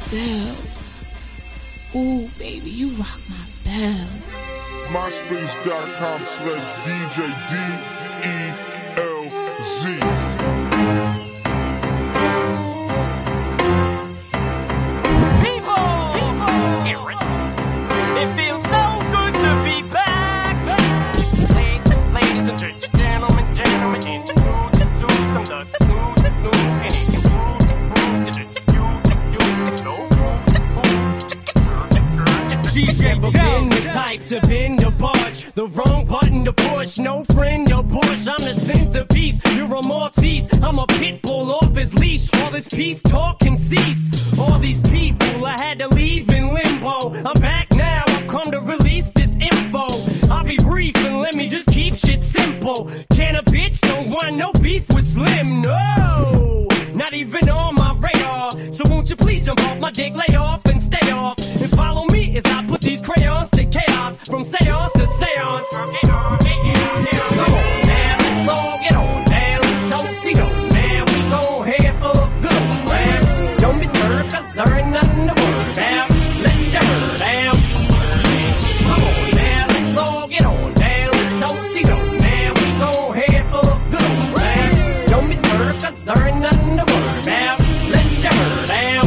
Dells. Ooh, baby, you rock my bells. MySpace.com/DJDELZ. Never been the type to bend or budge, the wrong button to push, no friend to push. I'm the centerpiece, you're a Maltese, I'm a pit bull off his leash. All this peace talk can cease. All these people I had to leave in limbo. I'm back now, I've come to release this info. I'll be brief and let me just keep shit simple. Can a bitch don't want no beef with Slim? No, not even on my radar. So won't you please jump off my dick, lay off and stay off, and follow me as I put these crayons to chaos, from seance to seance. Come on now, let's all get on down. Don't see no man, we gon' have a good old round. Don't be scared, cause there ain't nothing to worry about. Let your hair down. Come on now, let's all get on down. Don't see no man, we gon' have a good old round. Don't be scared, cause there ain't nothing to worry about. Let your hair down.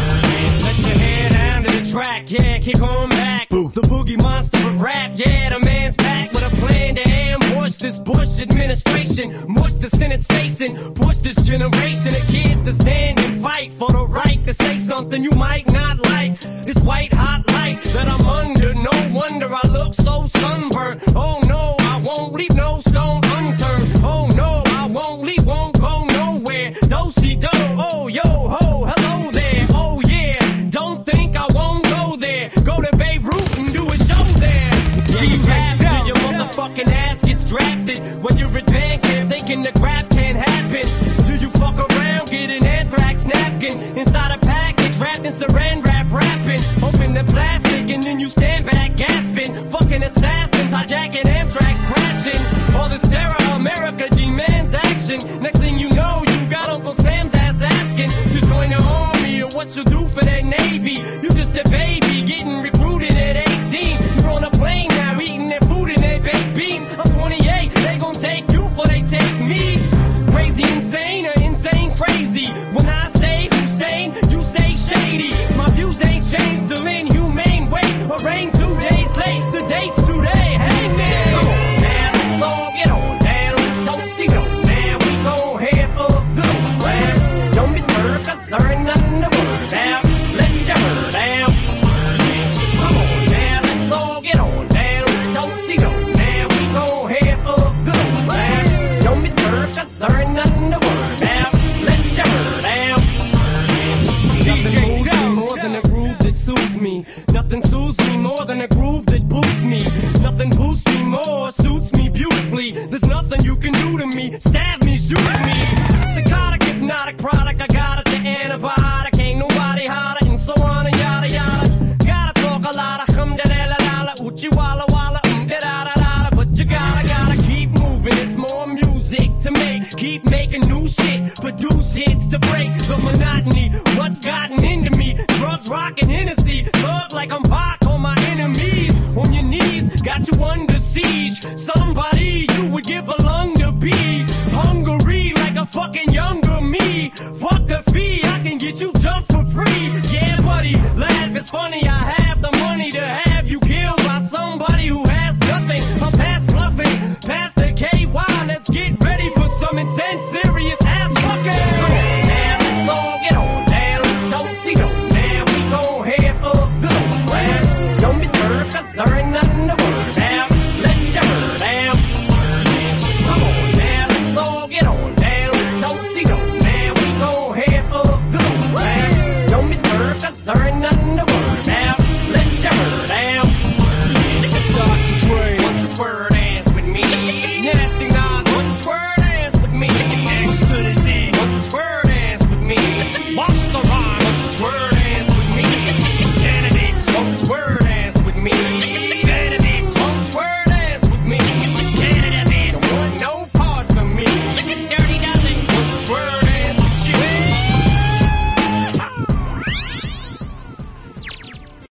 Let your hair down to the track, yeah, kick on back. The boogie monster of rap, yeah, the man's back with a plan to ambush this Bush administration, mush the Senate's facing, push this generation of kids to stand and fight for the right to say something you might not like. This white hot light that I'm under, no wonder I look so sunburned. Oh no, I won't leave no stone unturned. Oh no, I won't leave, won't go nowhere. Do-si-do, oh yo ho, hello there. Oh yeah, don't think I won't go there. Go to Beirut and do a show there. You laugh till your motherfucking ass gets drafted. When you're at band camp thinking the crap can't happen, till you fuck around, get an anthrax napkin inside a package wrapped in saran wrap, rapping. Open the plastic and then you stand back gasping. Fucking assassins hijacking Amtrak's crashing. All this terror, America demands action. Next thing you know, you got Uncle Sam's ass asking to join the army or what you do for that Navy. You just a baby getting recruited at 18. You're on a plane now eating their food and their baked beans. I'm 28, they gon' take you before they take me. Crazy insane or insane crazy. When I say Hussein, you say shady. My views ain't changed, still inhumane. Wait, or rain 2 days late, the date's today. Hey man, come on now, let's all get on down. Don't see no man, we gon' have a good old round. Don't be scared, cause there ain't nothing to worry about. Let your hair down. Come on now, let's all get on down. Don't see no man, we gon' have a good old round. Don't be scared, cause there ain't nothing to worry about. Let your hair down. Nothing moves me more than a groove that soothes me. Nothing soothes me more than a groove that boosts me. Nothing boosts me more, suits me beautifully. There's nothing you can do to me. Stab me, shoot me. Psychotic, hypnotic product, I got it, the antibiotic. Ain't nobody hotter, and so on and yada yada. Gotta talk a lot of hum-da-da-la-la-la, uchi-walla-walla, da-da-da-da-da. But you gotta keep moving, there's more music to make. Keep making new shit, produce hits to break the monotony. What's gotten into me? Drugs, rock, and Hennessy. Thug like I'm Bach on my enemies. On your knees, got you under siege. Somebody you would give a lung to be. Hungry like a fucking younger me. Fuck the fee, I can get you jumped for free. Yeah buddy, laugh, it's funny,